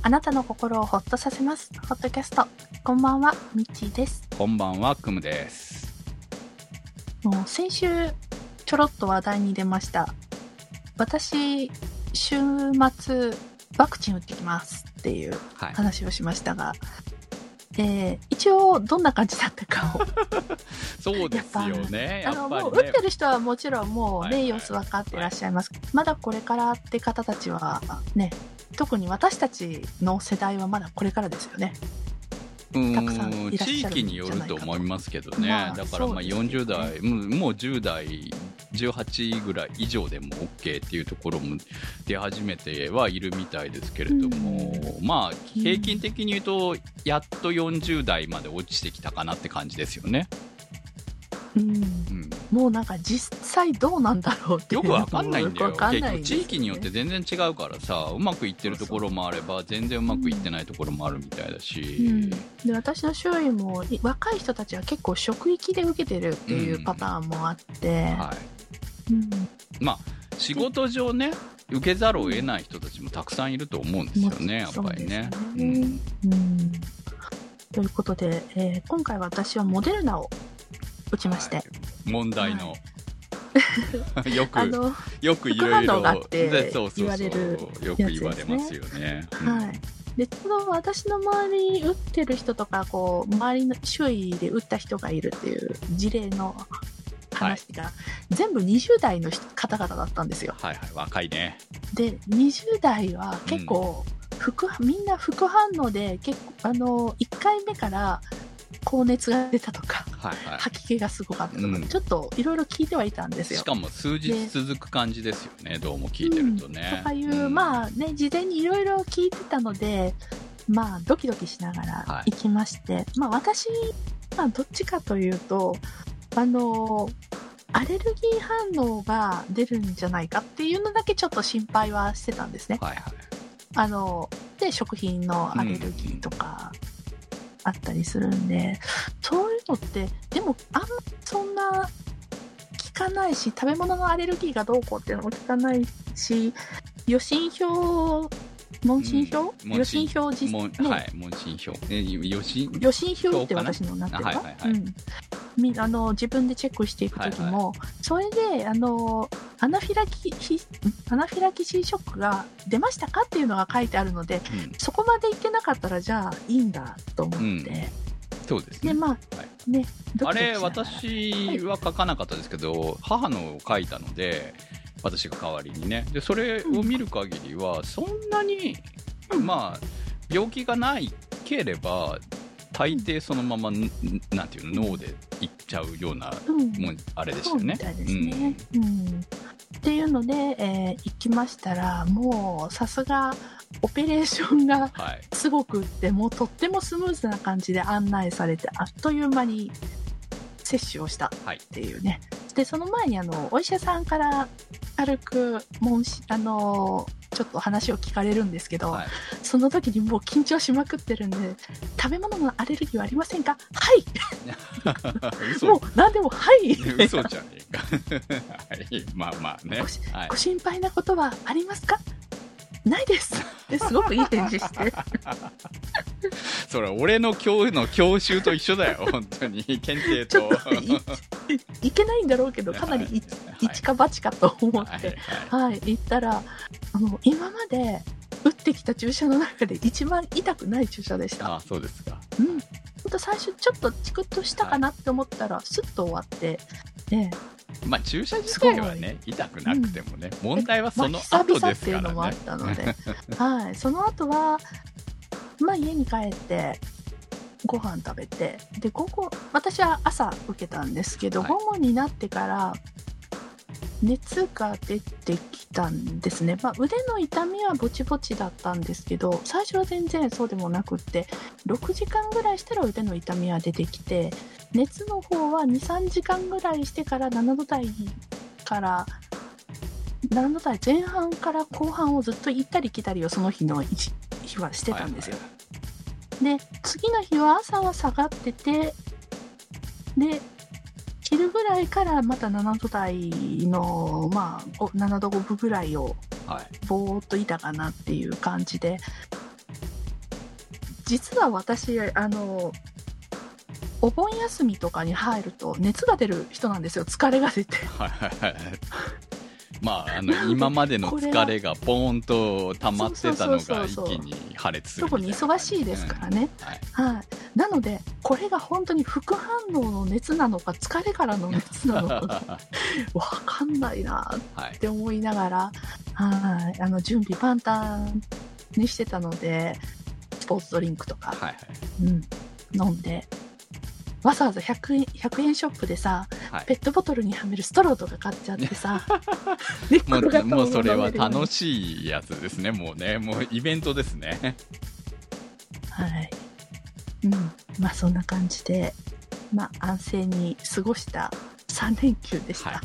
あなたの心をホッとさせますホットキャスト。こんばんは、みっちーです。 こんばんは、くむです。 もう先週ちょろっと話題に出ました。私週末ワクチン打ってきますっていう話をしましたが、一応どんな感じだったかをそうですよね。やっぱりね、 もう打ってる人はもちろんもうね、 はいはい、 様子分かってらっしゃいます。まだこれからって方たちはね、特に私たちの世代はまだこれからですよね。たくさんいらっしゃるんじゃないかと。 地域によると思いますけどね。だからまあ40代、 ね、 もう10代18ぐらい以上でも OK っていうところも出始めてはいるみたいですけれども、まあ平均的に言うとやっと40代まで落ちてきたかなって感じですよね。 もうなんか実際どうなんだろうってよくわかんないんだよ。 結局地域によって全然違うからさ、うまくいってるところもあれば全然うまくいってないところもあるみたいだし、 で私の周囲も若い人たちは結構職域で受けてるっていうパターンもあって、まあ仕事上ね受けざるを得ない人たちもたくさんいると思うんですよね、やっぱりね。 ということで、今回私はモデルナを打ちまして、 問題の、よくいろいろ副反応があって言われるよく言われますよね。 でちょうど私の周りに打ってる人とかこう周りの周囲で打った人がいるっていう事例の話が、全部20代の方々だったんですよ。 若いね。 で20代は結構、みんな副反応で結構1回目から高熱が出たとか、吐き気がすごかったとか、ちょっといろいろ聞いてはいたんですよ。 しかも数日続く感じですよね、どうも聞いてるとね。 とかいう、まあね、事前にいろいろ聞いてたので、まあドキドキしながら行きまして、まあ私はどっちかというと、アレルギー反応が出るんじゃないかっていうのだけちょっと心配はしてたんですね。で、食品のアレルギーとか、あったりするんで、そういうのってでもあんまりそんな聞かないし、食べ物のアレルギーがどうこうっていうのも聞かないし、問診票って私のなってるか、自分でチェックしていくときも、それでアナフィラキシーショックが出ましたかっていうのが書いてあるので、そこまで言ってなかったらじゃあいいんだと思って、 そうですね。 でまあね、 あれ私は書かなかったですけど、母の書いたので私が代わりにね、でそれを見る限りはそんなに、まあ病気がないければ大抵そのまま、なんていうの、脳でいっちゃうような、あれですよね。 そうみたいですね。っていうので、行きましたら、もうさすがオペレーションがすごくって、もうとってもスムーズな感じで案内されて、あっという間に接種をしたっていうね。でその前にお医者さんから軽くちょっと話を聞かれるんですけど、その時にもう緊張しまくってるんで、食べ物のアレルギーはありませんか？はいもう何でもはい嘘じゃねえかまあまあね、 ご心配なことはありますか？ないですってすごくいい返事してそれ俺の今日の教習と一緒だよ本当に検定とちょっといけないんだろうけど、かなり一か八かと思って行ったら、今まで打ってきた注射の中で一番痛くない注射でした。 そうですか。 ほんと最初ちょっとチクッとしたかなって思ったら、スッと終わって、 まあ注射自体はね痛くなくてもね、問題はその後ですからね。 っていうのもあったのでその後は家に帰ってご飯食べて、で午後、私は朝受けたんですけど、午後になってから熱が出てきたんですね。腕の痛みはぼちぼちだったんですけど、最初は全然そうでもなくって、6時間ぐらいしたら腕の痛みは出てきて、熱の方は 2,3 時間ぐらいしてから7度台前半から後半をずっと行ったり来たりをその日はしてたんですよ。で次の日は朝は下がってて、で昼ぐらいからまた7度台の、7度5分ぐらいをぼーっといたかなっていう感じで、 実は私、お盆休みとかに入ると熱が出る人なんですよ。疲れが出て。 はいはいはい。まあ、今までの疲れがポーンと溜まってたのが一気に破裂するみたいな。 特に忙しいですからね。はい。なので、これが本当に副反応の熱なのか、疲れからの熱なのか、わかんないなって思いながら、はい。準備万端にしてたので、スポーツドリンクとか、はいはい、飲んで、わざわざ100円ショップでさ、はい、ペットボトルにはめるストローとか買っちゃってさもうそれは楽しいやつですね。もうね、もうイベントですね。 はい。まあそんな感じで、まあ安静に過ごした3連休でした。はい。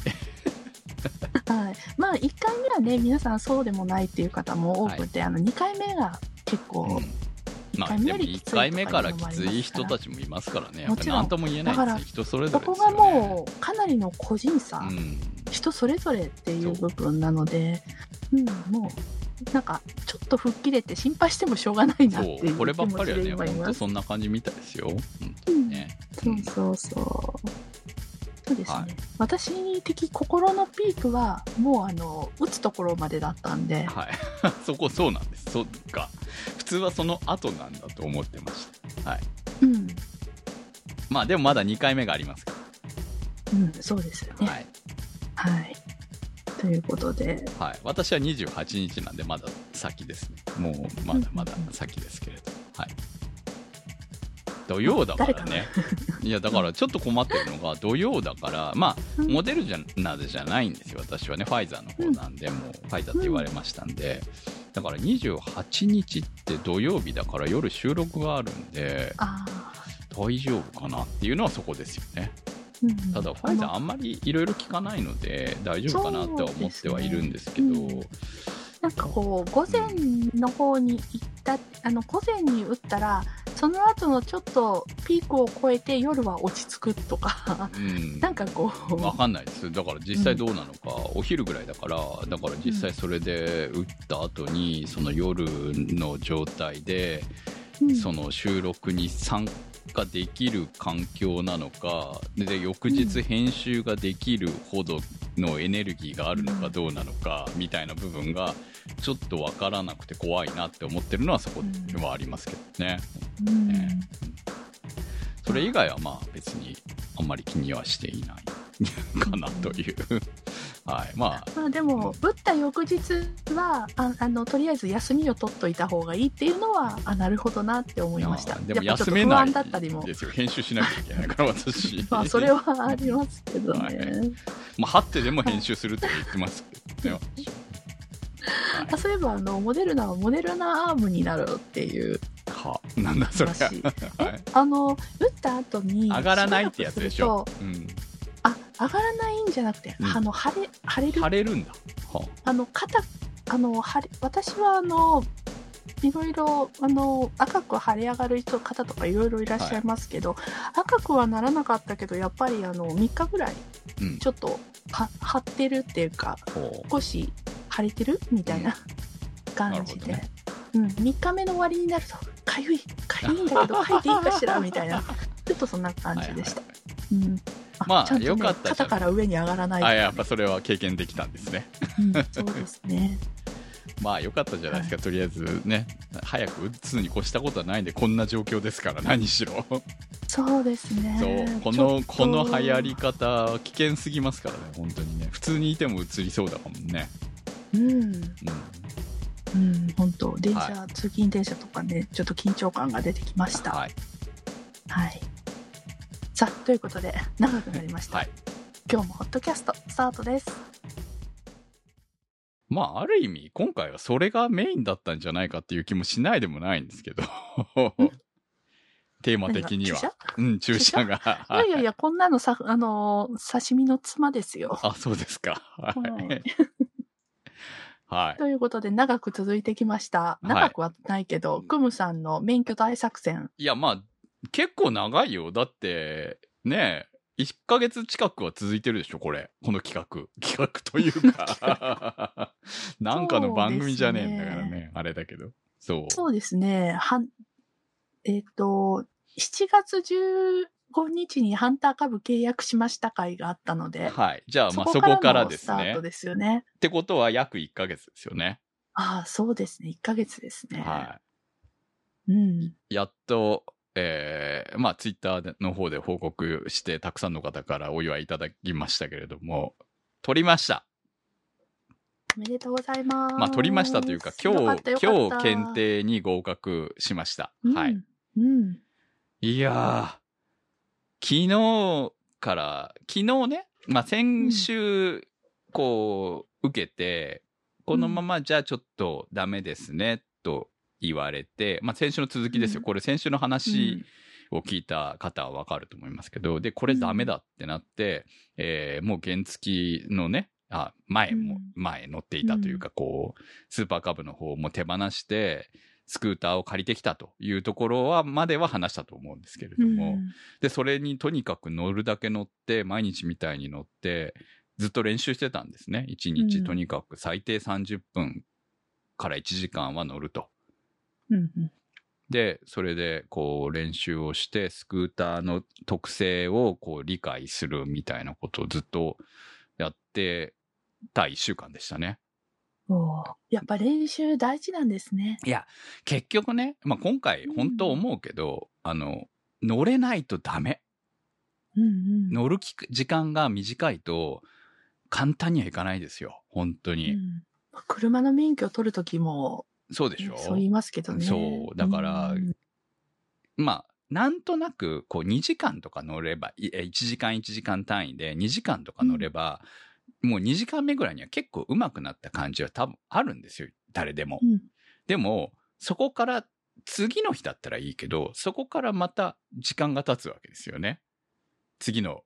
はい、まあ1回目はね、皆さんそうでもないっていう方も多くて、はい、2回目が結構、 まあ、でも1回目からきつい人たちもいますからね。やっぱり何とも言えないですね。人それぞれですよね。 ここがもうかなりの個人差、人それぞれっていう部分なので、もうなんかちょっと吹っ切れて心配してもしょうがないなっていう気持ちで今います。 こればっかりはね、本当そんな感じみたいですよ。 そうそうですね、はい、私的心のピークはもう打つところまでだったんで、 はい、そうなんです。そうか、普通はその後なんだと思ってました。はい、まあでもまだ2回目がありますから。 そうですよね。はい、はい、ということで、 はい、私は28日なんでまだ先ですね。もうまだまだ先ですけれど、はい、土曜だからね。いやだからちょっと困ってるのが土曜だから、まあモデルナじゃないんですよ。私はねファイザーの方なんで、もうファイザーって言われましたんで、だから28日って土曜日だから夜収録があるんで大丈夫かなっていうのはそこですよね。ただファイザーあんまりいろいろ聞かないので大丈夫かなっては思ってはいるんですけど、 なんかこう午前の方に行った午前に打ったらその後のちょっとピークを超えて夜は落ち着くとか、なんかこう分かんないです。だから実際どうなのか、お昼ぐらいだから実際それで打った後にその夜の状態で、その収録に参加できる環境なのかで翌日編集ができるほどのエネルギーがあるのかどうなのかみたいな部分がちょっと分からなくて怖いなって思ってるのはそこはありますけどね。それ以外はまあ別にあんまり気にはしていないかなというはい、まあでも打った翌日はとりあえず休みを取っといた方がいいっていうのはなるほどなって思いました。 でも休めないですよ。編集しなきゃいけないから私まあそれはありますけどね、はい、 まあ張ってでも編集するって言ってますけどねはい、そういえばモデルナはモデルナアームになるっていうなんだそれ打った後に上がらないってやつでしょ。 上がらないんじゃなくて、腫れるんだ。私はいろいろ赤く腫れ上がる方とかいろいろいらっしゃいますけど、赤くはならなかったけどやっぱり3日ぐらいちょっと張ってるっていうか、少し腫れてるみたいな感じで、3日目の終わりになるとかゆいんだけど書いていいかしらみたいなちょっとそんな感じでした。 まあよかったじゃん。 肩から上に上がらない、 やっぱそれは経験できたんですね。 そうですね。 まあよかったじゃないですか、とりあえずね、早く打つに越したことはないんで、こんな状況ですから何しろそうですね。 そうこの流行り方危険すぎますからね、本当にね。普通にいても移りそうだもんね。 本当電車、通勤電車とかね、ちょっと緊張感が出てきました。はい、さあということで長くなりました、今日もホットキャストスタートです。 まあある意味今回はそれがメインだったんじゃないかっていう気もしないでもないんですけどテーマ的には注射がいやこんなの刺身のつまですよ。 そうですか。 ということで長く続いてきました。長くはないけど、クムさんの免許大作戦。 いやまあ結構長いよ。だってね1ヶ月近くは続いてるでしょこの企画というかなんかの番組じゃねえんだからねあれだけど。 そうですね。 7月15日にハンター株契約しました会があったので。 はい。じゃあ、まあそこからですね。 スタートですよね。 ってことは約1ヶ月ですよね。 ああ、そうですね。1ヶ月ですね。 はい。 うん。 やっと、まあツイッターの方で報告して、たくさんの方からお祝いいただきましたけれども、取りました。 おめでとうございます。 まあ取りましたというか、今日検定に合格しました。はい。 うん。 いやー、昨日ね、まあ先週、こう、受けて、このままじゃあちょっとダメですね、と言われて、まあ先週の続きですよ。これ先週の話を聞いた方はわかると思いますけど、で、これダメだってなって、もう原付のね、前乗っていたというか、こう、スーパーカブの方も手放して、スクーターを借りてきたというところまでは話したと思うんですけれども、で、それにとにかく乗るだけ乗って、毎日みたいに乗って、ずっと練習してたんですね。1日とにかく最低30分から1時間は乗ると。で、それでこう練習をして、スクーターの特性をこう理解するみたいなことをずっとやってた1週間でしたね。 やっぱ練習大事なんですね。 いや、結局ね、まあ、今回本当思うけど、乗れないとダメ。乗る時間が短いと簡単にはいかないですよ。本当に。 車の免許を取るときも、 そうでしょ？ そう言いますけどね。 そう。だから、まあ、なんとなく、こう2時間とか乗れば、1時間単位で2時間とか乗れば、もう2時間目ぐらいには結構上手くなった感じは多分あるんですよ。誰でも。でも、そこから次の日だったらいいけど、そこからまた時間が経つわけですよね。次の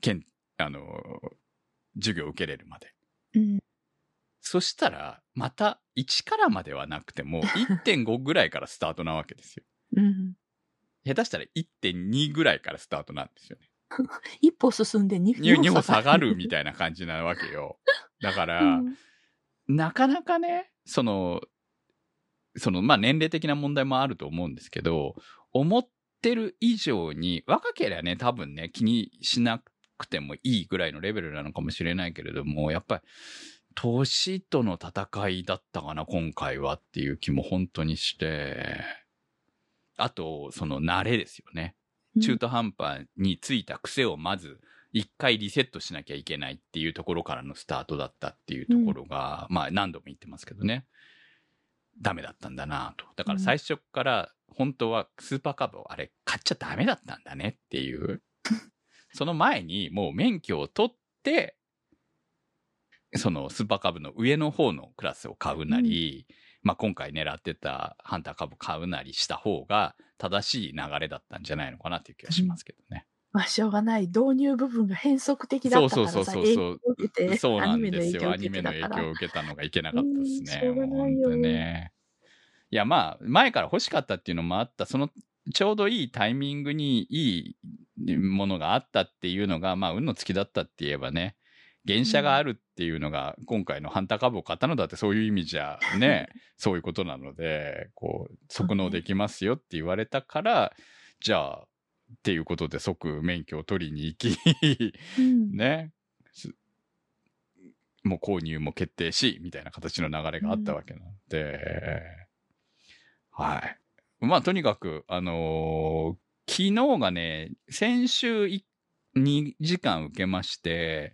授業を受けれるまで。そしたら、また1からまではなくても、1.5 ぐらいからスタートなわけですよ。下手したら 1.2 ぐらいからスタートなんですよね。 一歩進んで 2歩下がるみたいな感じなわけよ。だから、なかなかね、まあ年齢的な問題もあると思うんですけど、思ってる以上に、若ければね、多分ね、気にしなくてもいいぐらいのレベルなのかもしれないけれども、やっぱり、年との戦いだったかな、今回はっていう気も本当にして、あと、慣れですよね。中途半端についた癖をまず一回リセットしなきゃいけないっていうところからのスタートだったっていうところが、まあ何度も言ってますけどね。ダメだったんだなと。だから最初から本当はスーパーカブを買っちゃダメだったんだねっていう。その前にもう免許を取って、スーパーカブの上の方のクラスを買うなり、まあ今回狙ってたハンター株買うなりした方が正しい流れだったんじゃないのかなっていう気がしますけどね。 まあしょうがない。導入部分が変則的だったからさ、 そうなんですよ。アニメの影響を受けたのがいけなかったですね。 しょうがないよね。いやまあ前から欲しかったっていうのもあった。ちょうどいいタイミングにいいものがあったっていうのが、まあ運の尽きだったって言えばね。原車があるっていうのが、今回のハンター株を買ったのだってそういう意味じゃね、そういうことなので、こう、即納できますよって言われたから、じゃあ、っていうことで即免許を取りに行き、ね、もう購入も決定し、みたいな形の流れがあったわけなので、はい。まあ、とにかく、昨日がね、先週2時間受けまして、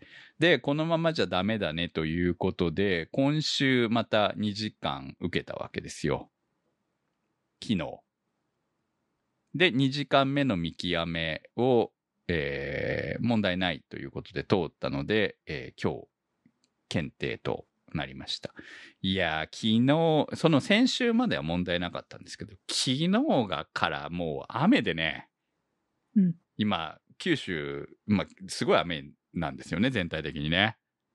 で、このままじゃダメだねということで、今週また2時間受けたわけですよ。昨日。で、2時間目の見極めを、問題ないということで通ったので、今日、検定となりました。いやー、昨日、先週までは問題なかったんですけど、昨日からもう雨でね、今、九州、まあ、すごい雨なんですよね、全体的にね。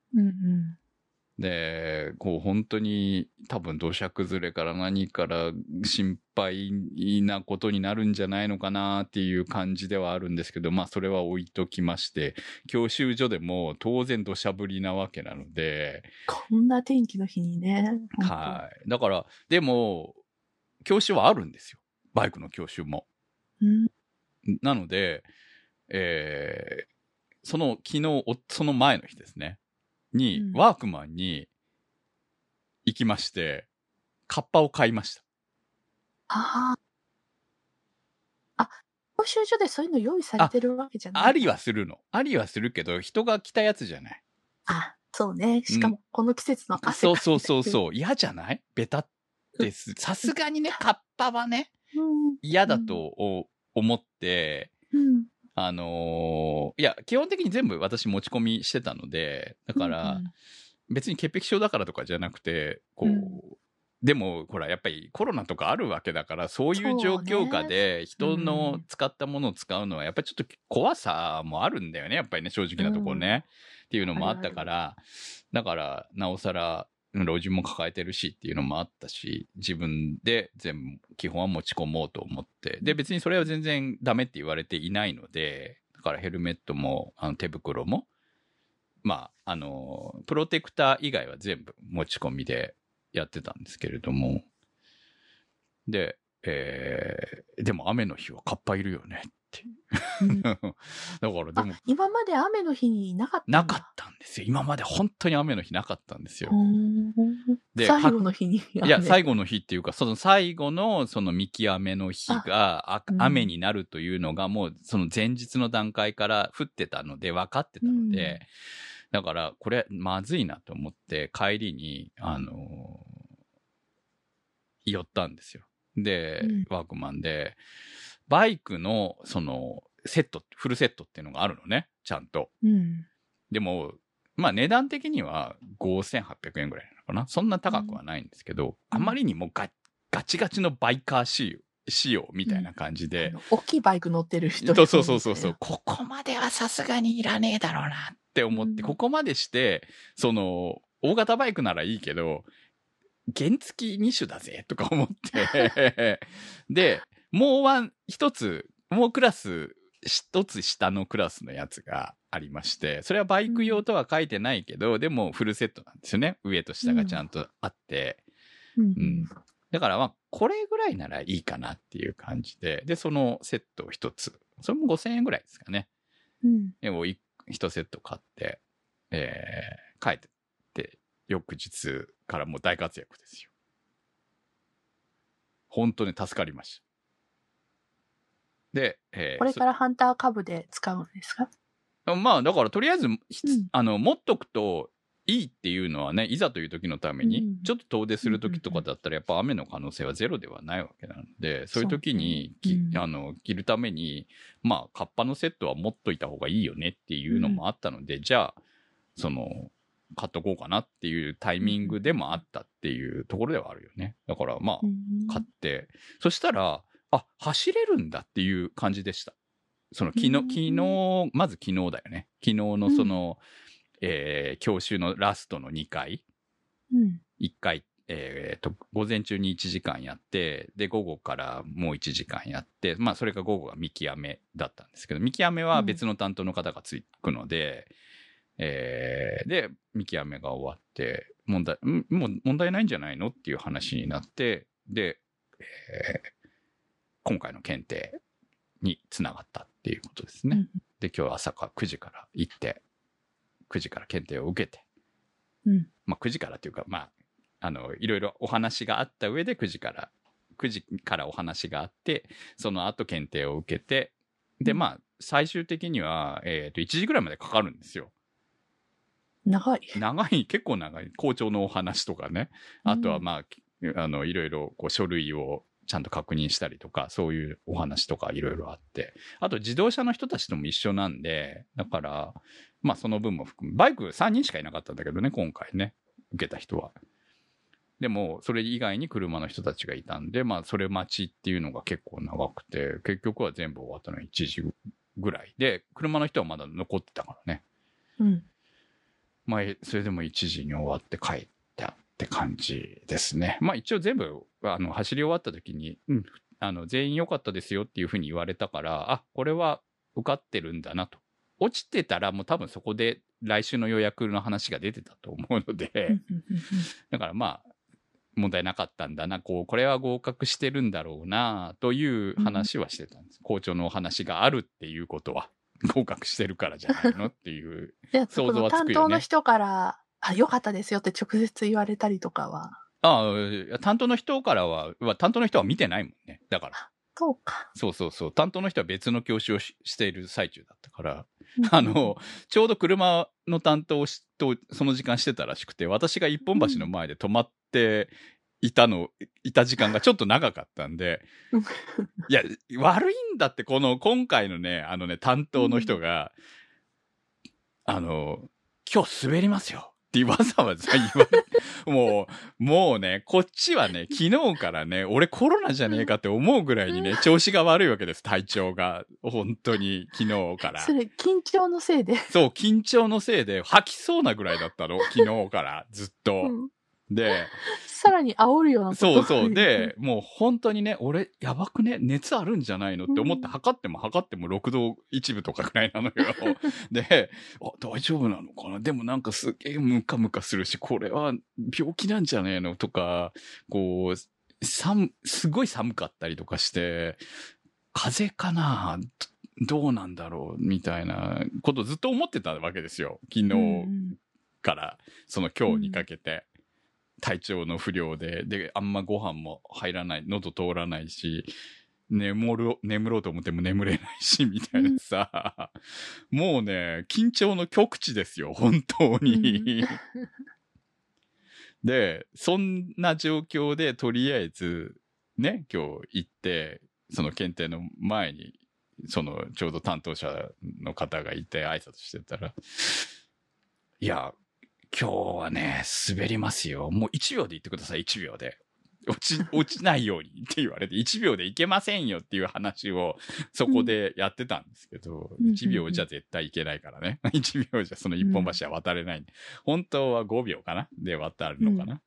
で、こう本当に多分土砂崩れから何から心配なことになるんじゃないのかなっていう感じではあるんですけど、まあそれは置いときまして、教習所でも当然土砂降りなわけなので。 こんな天気の日にね。 はい。だから、でも、教習はあるんですよ。バイクの教習も。 なので、その昨日、その前の日ですね、に、ワークマンに行きまして、カッパを買いました。 教習所でそういうの用意されてるわけじゃない。 ありはするの。ありはするけど、人が着たやつじゃない。 そうね。しかも、この季節の汗かそう。嫌じゃないベタってさすがにね、カッパはね、嫌だと思って、いや、基本的に全部私持ち込みしてたので、だから、別に潔癖症だからとかじゃなくて、でも、ほら、やっぱりコロナとかあるわけだから、そういう状況下で人の使ったものを使うのは、やっぱりちょっと怖さもあるんだよね、やっぱりね、正直なところね。っていうのもあったから、だから、なおさら、老人も抱えてるしっていうのもあったし、自分で全部、基本は持ち込もうと思って。で、別にそれは全然ダメって言われていないので、だからヘルメットも、手袋も、まあ、プロテクター以外は全部持ち込みでやってたんですけれども。で、でも雨の日はカッパいるよねって。だからでも。 今まで雨の日になかったんだ。なかったんですよ。今まで本当に雨の日なかったんですよ。 で、最後の日に。 いや、最後の日っていうか、その最後のその見極めの日が雨になるというのがもうその前日の段階から降ってたので、分かってたので、だからこれまずいなと思って帰りに、寄ったんですよ。で、ワークマンで、バイクのそのセット、フルセットっていうのがあるのね、ちゃんと。でも、まあ値段的には5800円ぐらいなのかな。そんな高くはないんですけど、あまりにもガチガチのバイカー仕様みたいな感じで。 大きいバイク乗ってる人。 そう。ここまではさすがにいらねえだろうなって思って、ここまでして、その、大型バイクならいいけど、原付2種だぜとか思って。で、もうクラス、一つ下のクラスのやつがありまして、それはバイク用とは書いてないけど、でもフルセットなんですよね。上と下がちゃんとあって。だからまあ、これぐらいならいいかなっていう感じで、で、そのセットを一つ、それも5000円ぐらいですかね。でも一セット買って、帰って、翌日からもう大活躍ですよ。本当に助かりました。で、 これからハンター株で使うんですか？ まあ、だからとりあえず、持っとくといいっていうのはね、いざという時のために、ちょっと遠出する時とかだったらやっぱ雨の可能性はゼロではないわけなので、そういう時に、着るために、まあ、カッパのセットは持っといた方がいいよねっていうのもあったので、じゃあ、買っとこうかなっていうタイミングでもあったっていうところではあるよね。だからまあ、買って、そしたら、走れるんだっていう感じでした。その昨日、まず昨日だよね。昨日のその、教習のラストの2回。1回、午前中に1時間やって、で、午後からもう1時間やって、まあ、それが午後が見極めだったんですけど、見極めは別の担当の方がつくので、で、見極めが終わって、もう問題ないんじゃないのっていう話になって、で、今回の検定につながったっていうことですね。で、今日朝から9時から行って、9時から検定を受けて、まあ9時からというか、まあ、いろいろお話があった上で9時からお話があって、その後検定を受けて、で、まあ、最終的には、1時ぐらいまでかかるんですよ。 長い、 結構長い。校長のお話とかね。あとはまあ、いろいろこう書類をちゃんと確認したりとか、そういうお話とかいろいろあって。あと自動車の人たちとも一緒なんで、だから、まあその分も含む。バイク3人しかいなかったんだけどね、今回ね。受けた人は。でも、それ以外に車の人たちがいたんで、まあそれ待ちっていうのが結構長くて、結局は全部終わったのは1時ぐらいで、車の人はまだ残ってたからね。まあ、それでも1時に終わって帰ったって感じですね。まあ一応全部、走り終わった時に、全員良かったですよっていうふうに言われたから、これは受かってるんだなと。落ちてたらもう多分そこで来週の予約の話が出てたと思うので、だからまあ、 問題なかったんだな、これは合格してるんだろうなという話はしてたんです。校長のお話があるっていうことは合格してるからじゃないのっていう想像はつくよね。 担当の人から良かったですよって直接言われたりとかは。 担当の人からは担当の人は見てないもんね。だから。 そうか。 そう。担当の人は別の教師をしている最中だったから、ちょうど車の担当とその時間してたらしくて、私が一本橋の前で止まっていた時間がちょっと長かったんで、いや、悪いんだって、今回のね、担当の人が、今日滑りますよ。ってわざわざ言われて、もうね、こっちはね、昨日からね、俺コロナじゃねえかって思うぐらいにね、調子が悪いわけです、体調が。本当に、昨日から。 それ、緊張のせいで。 そう、緊張のせいで、吐きそうなぐらいだったの、昨日から、ずっと。で、 さらに煽るようなこと。 そう。で、もう本当にね、俺、やばくね、熱あるんじゃないのって思って測っても6度1分とかくらいなのよ。で、大丈夫なのかな、でもなんかすげえムカムカするし、これは病気なんじゃねえのとか、すごい寒かったりとかして、風邪かな、どうなんだろうみたいなことずっと思ってたわけですよ。昨日から、今日にかけて。体調の不良で、あんまご飯も入らない、喉通らないし、眠ろうと思っても眠れないし、みたいなさ、もうね、緊張の極致ですよ、本当に。で、そんな状況で、とりあえず、ね、今日行って、その検定の前に、ちょうど担当者の方がいて挨拶してたら、いや、今日はね、滑りますよ。もう1秒で言ってください、1秒で。落ちないようにって言われて、1秒でいけませんよっていう話をそこでやってたんですけど、1秒じゃ絶対いけないからね。1秒じゃその一本橋は渡れないんで。本当は5秒かなで渡るのかな。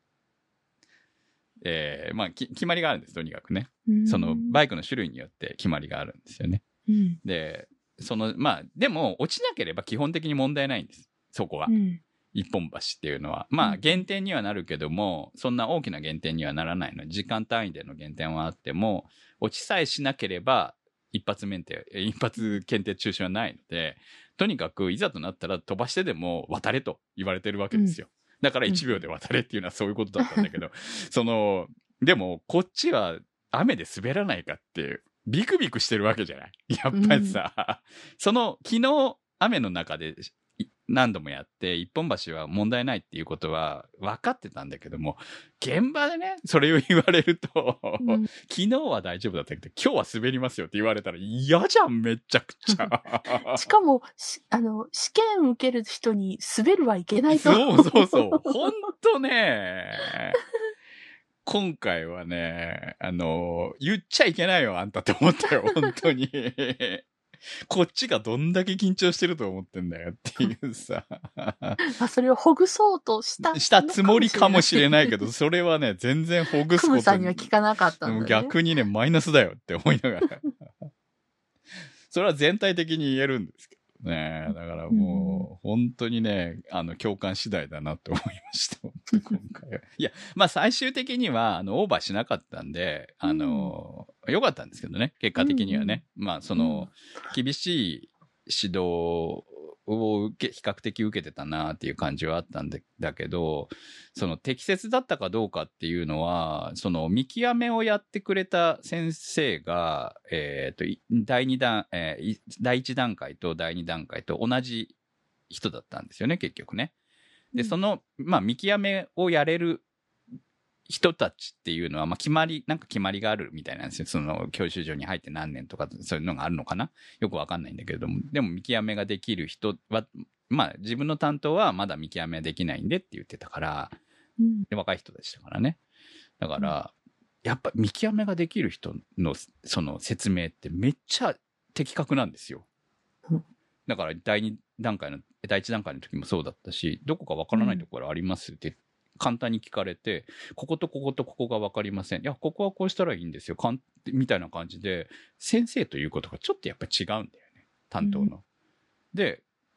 決まりがあるんです、とにかくね。バイクの種類によって決まりがあるんですよね。で、でも落ちなければ基本的に問題ないんです、そこは。一本橋っていうのは。減点にはなるけども、そんな大きな減点にはならないので、時間単位での減点はあっても、落ちさえしなければ、一発検定中止はないので、とにかくいざとなったら飛ばしてでも渡れと言われてるわけですよ。だから1秒で渡れっていうのはそういうことだったんだけど、でも、こっちは雨で滑らないかって、ビクビクしてるわけじゃない。やっぱりさ、昨日雨の中で、何度もやって一本橋は問題ないっていうことは分かってたんだけども、現場でねそれを言われると、昨日は大丈夫だったけど今日は滑りますよって言われたら嫌じゃん、めちゃくちゃ。 しかも試験受ける人に滑るはいけないと。 そう本当ね。今回はね、言っちゃいけないよあんたって思ったよ本当に。こっちがどんだけ緊張してると思ってんだよっていうさ。 それをほぐそうとしたつもりかもしれないけど、それはね、全然ほぐすこと。 クムさんには聞かなかったんだね。 逆にね、マイナスだよって思いながら。それは全体的に言えるんですけどね。だからもう、本当にね、共感次第だなって思いました。今回は。いや、最終的には、オーバーしなかったんで、良かったんですけどね、結果的にはね。厳しい指導を比較的受けてたなっていう感じはあったんだけど、適切だったかどうかっていうのは、見極めをやってくれた先生が、第1段階と第2段階と同じ人だったんですよね、結局ね。で、見極めをやれる人たちっていうのは、決まりがあるみたいなんですよ。教習所に入って何年とか、そういうのがあるのかな、よくわかんないんだけれども、でも見極めができる人は、自分の担当はまだ見極めできないんでって言ってたから、で若い人でしたからね。だから、やっぱ見極めができる人の説明ってめっちゃ的確なんですよ。だから第1段階の時もそうだったし、どこかわからないところありますって簡単に聞かれて、こことこことここが分かりません。いや、ここはこうしたらいいんですよ。みたいな感じで、先生ということがちょっとやっぱり違うんだよね。担当の。で、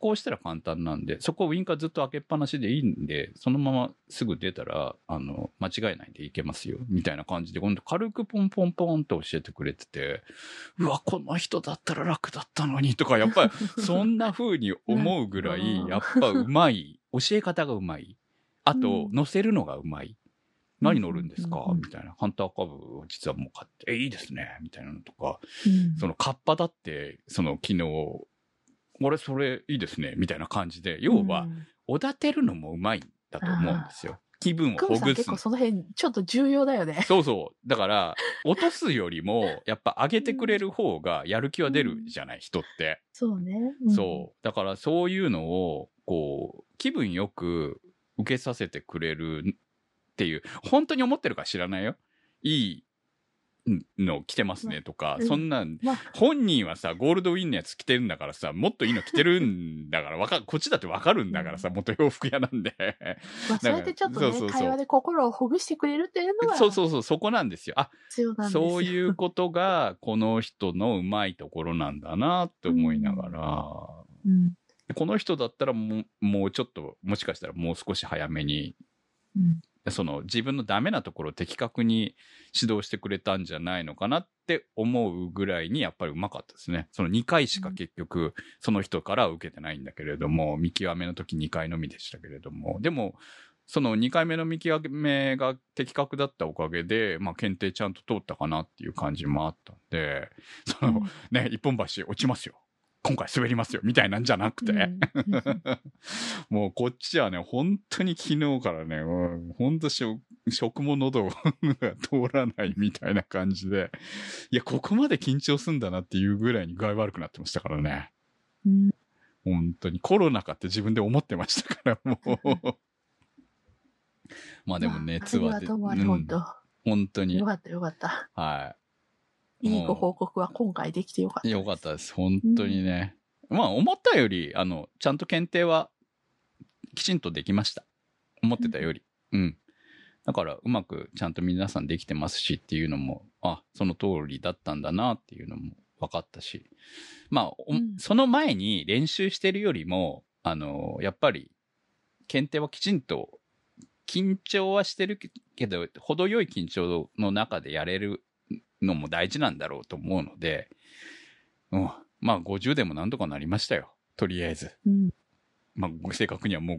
行したら簡単なんで、そこウインカーずっと開けっぱなしでいいんで、そのまますぐ出たら、間違いないんでいけますよ、みたいな感じで、今度軽くポンポンポンと教えてくれてて、うわ、この人だったら楽だったのに、とか、やっぱり、そんな風に思うぐらい、やっぱうまい。教え方がうまい。あと、乗せるのがうまい。何乗るんですかみたいな。ハンターカブを実はもう買って、いいですねみたいなのとか、そのカッパだって、その昨日、俺それいいですねみたいな感じで、要は、おだてるのもうまいんだと思うんですよ。気分をほぐす。 結構その辺ちょっと重要だよね。 そうそう。だから、落とすよりも、やっぱ上げてくれる方がやる気は出るじゃない、人って。 そうね。 そう。だからそういうのを、こう、気分よく受けさせてくれるっていう、本当に思ってるか知らないよ。いいの着てますねとか、そんなん、本人はさ、ゴールドウィンのやつ着てるんだからさ、もっといいの着てるんだから、こっちだってわかるんだからさ、元洋服屋なんで。 それでちょっとね、会話で心をほぐしてくれるっていうのは。 そう、そこなんですよ。あ、そういうことが、この人のうまいところなんだなって思いながら、この人だったらもうちょっと、もしかしたらもう少し早めに、その自分のダメなところを的確に指導してくれたんじゃないのかなって思うぐらいにやっぱりうまかったですね。その2回しか結局その人からは受けてないんだけれども、見極めの時2回のみでしたけれども、でもその2回目の見極めが的確だったおかげで、まあ検定ちゃんと通ったかなっていう感じもあったんで、そのね、一本橋落ちますよ。今回滑りますよみたいなんじゃなくて、もうこっちはね、本当に昨日からね、本当食も喉が通らないみたいな感じで、いや、ここまで緊張すんだなっていうぐらいに具合悪くなってましたからね。本当にコロナかって自分で思ってましたから、もう。まあでも熱は出て、本当に。 よかったよかった。 はい。 いいご報告は今回できてよかったです。 よかったです。本当にね。まあ思ったより、ちゃんと検定はきちんとできました。思ってたより。だからうまくちゃんと皆さんできてますしっていうのも、その通りだったんだなっていうのも分かったし。まあ、その前に練習してるよりも、やっぱり検定はきちんと緊張はしてるけど、程よい緊張の中でやれるのも大事なんだろうと思うので、まあ50でもなんとかなりましたよ。とりあえず。まあ正確にはもう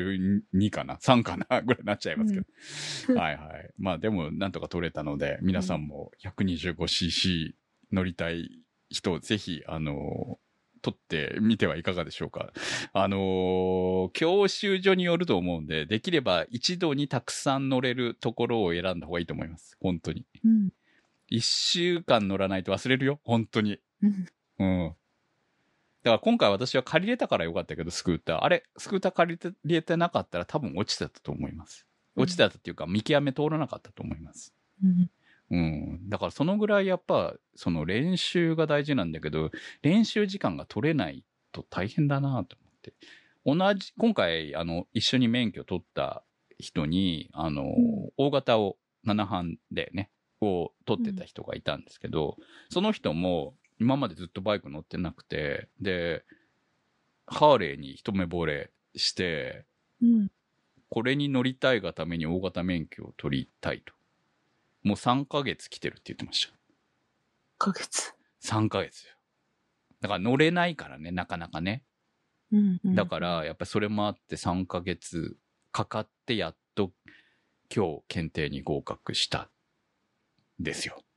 52かな ?3 かなぐらいになっちゃいますけど。はいはい。まあでもなんとか取れたので、皆さんも 125cc 乗りたい人、ぜひ、取ってみてはいかがでしょうか。教習所によると思うんで、できれば一度にたくさん乗れるところを選んだ方がいいと思います。本当に。1週間乗らないと忘れるよ。本当に。だから今回私は借りれたからよかったけど、スクーター。スクーター借りれてなかったら多分落ちてたと思います。落ちてたっていうか、見極め通らなかったと思います。だからそのぐらいやっぱ、その練習が大事なんだけど、練習時間が取れないと大変だなと思って。今回、一緒に免許取った人に、大型を7班でね、を取ってた人がいたんですけど、その人も今までずっとバイク乗ってなくて、で、ハーレーに一目惚れして、これに乗りたいがために大型免許を取りたいと。もう3ヶ月来てるって言ってました。3ヶ月よ。だから乗れないからね、なかなかね。だから、やっぱりそれもあって3ヶ月かかってやっと今日検定に合格したですよ。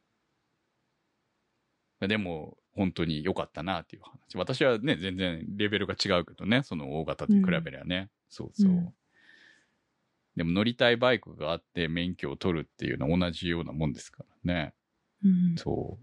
でも、本当に良かったなっていう話。私はね、全然レベルが違うけどね、その大型と比べりゃね。そうそう。でも乗りたいバイクがあって免許を取るっていうのは同じようなもんですからね。そう。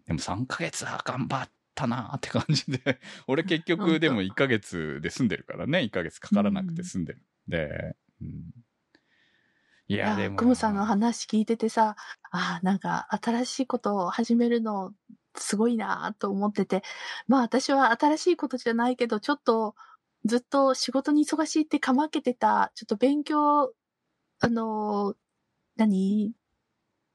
でも3ヶ月は頑張ったなって感じで。俺結局でも1ヶ月で済んでるからね。1ヶ月かからなくて済んでる。で、いや、でも。 クムさんの話聞いててさ、なんか新しいことを始めるのすごいなと思ってて、まあ私は新しいことじゃないけど、ちょっとずっと仕事に忙しいってかまけてた、ちょっと勉強、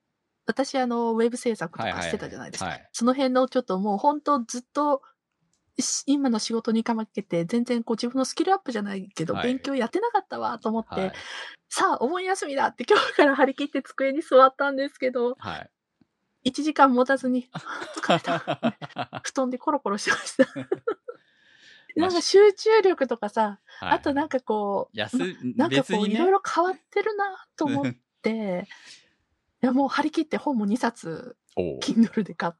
私ウェブ制作とかしてたじゃないですか。その辺のちょっともう本当ずっと今の仕事にかけて全然こう自分のスキルアップじゃないけど、勉強やってなかったわと思って、さあお盆休みだって今日から張り切って机に座ったんですけど、1時間持たずに、疲れた。布団でコロコロしてました。なんか集中力とかさ、あとなんかこう、なんかこういろいろ変わってるなと思って、いやもう張り切って本も2冊、Kindle で買って。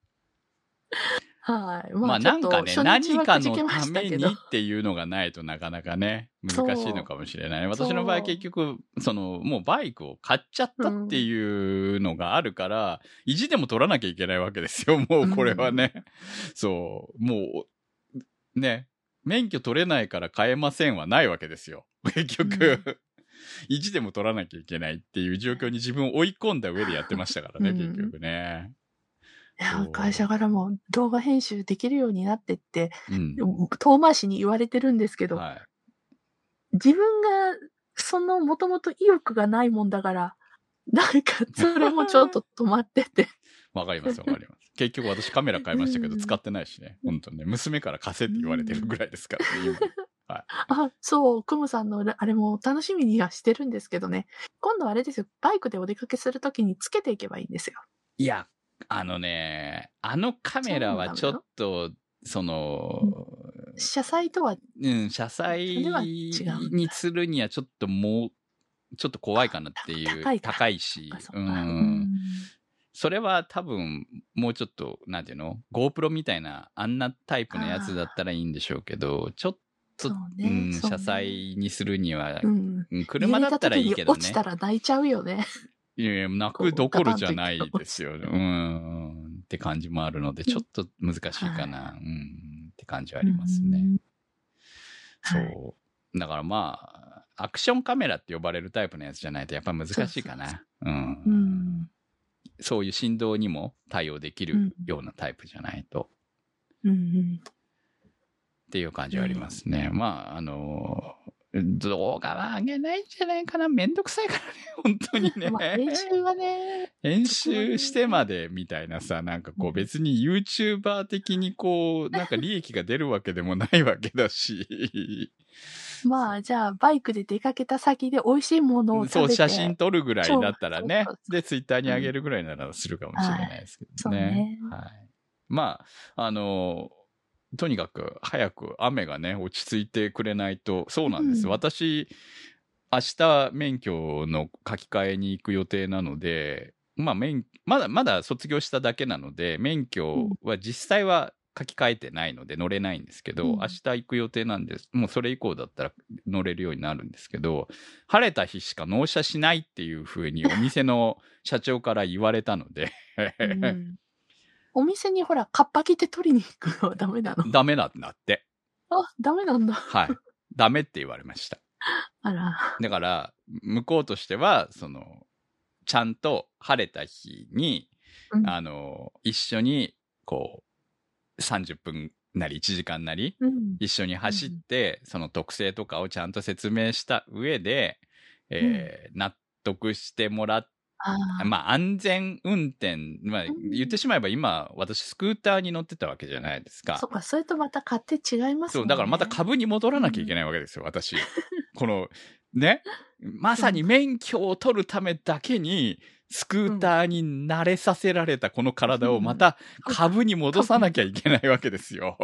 はい。 まあなんかね、何かのためにっていうのがないとなかなかね、難しいのかもしれない。私の場合結局、もうバイクを買っちゃったっていうのがあるから、意地でも取らなきゃいけないわけですよ、もうこれはね。そう、もう、ね、免許取れないから買えませんはないわけですよ、結局。意地でも取らなきゃいけないっていう状況に自分を追い込んだ上でやってましたからね、結局ね。 いや、会社からも動画編集できるようになってって、遠回しに言われてるんですけど、自分がもともと意欲がないもんだから、なんかそれもちょっと止まってて。 わかります。結局私カメラ買いましたけど、使ってないしね。本当ね、娘から貸せって言われてるぐらいですからね、 今。そう、クムさんのあれも楽しみにはしてるんですけどね。今度あれですよ、バイクでお出かけするときにつけていけばいいんですよ。 いや、あのカメラはちょっと、 車載とは、 車載にするにはちょっとちょっと怖いかなっていう。高いし。それは多分、もうちょっと、なんていうの ?GoPro みたいな、あんなタイプのやつだったらいいんでしょうけど、ちょっと、車載にするには、車だったらいいけどね。 落ちたら泣いちゃうよね。 いやいや、泣くどころじゃないですよ。って感じもあるので、ちょっと難しいかな。って感じはありますね。そう。だからまあ、アクションカメラって呼ばれるタイプのやつじゃないとやっぱ難しいかな。そういう振動にも対応できるようなタイプじゃないと。っていう感じはありますね。まあ、動画は上げないんじゃないかな。めんどくさいからね、本当にね。 編集はね。 編集してまでみたいなさ、なんかこう別に YouTuber 的にこう、なんか利益が出るわけでもないわけだし。 まあ、じゃあ、バイクで出かけた先で美味しいものを食べて。 そう、写真撮るぐらいだったらね。で、ツイッターに上げるぐらいならするかもしれないですけどね。はい。まあ、とにかく早く雨がね、落ち着いてくれないと、そうなんです。私、明日免許の書き換えに行く予定なので、まあ、まだ卒業しただけなので、免許は実際は書き換えてないので乗れないんですけど、明日行く予定なんです。もうそれ以降だったら乗れるようになるんですけど、晴れた日しか納車しないっていう風にお店の社長から言われたので、 お店にほら、カッパ着て取りに行くのはダメなの？ ダメなんだって。 あ、ダメなんだ。 はい。ダメって言われました。 あら。 だから、向こうとしては、ちゃんと晴れた日に、一緒に、こう、30分なり1時間なり、一緒に走って、その特性とかをちゃんと説明した上で、納得してもらって、まあ安全運転、まあ言ってしまえば今私スクーターに乗ってたわけじゃないですか。 そっか、それとまた勝手違いますもんね。 そう、だからまた株に戻らなきゃいけないわけですよ、私。この、ね、まさに免許を取るためだけに、スクーターに慣れさせられたこの体をまた株に戻さなきゃいけないわけですよ。